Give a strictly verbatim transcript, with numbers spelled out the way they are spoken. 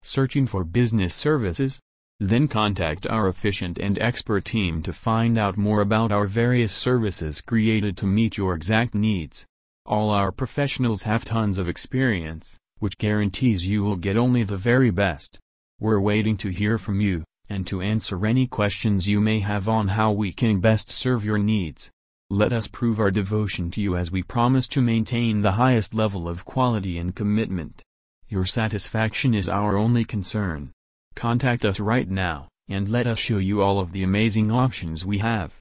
Searching for business services? Then contact our efficient and expert team to find out more about our various services created to meet your exact needs. All our professionals have tons of experience, which guarantees you will get only the very best. We're waiting to hear from you, and to answer any questions you may have on how we can best serve your needs. Let us prove our devotion to you as we promise to maintain the highest level of quality and commitment. Your satisfaction is our only concern. Contact us right now, and let us show you all of the amazing options we have.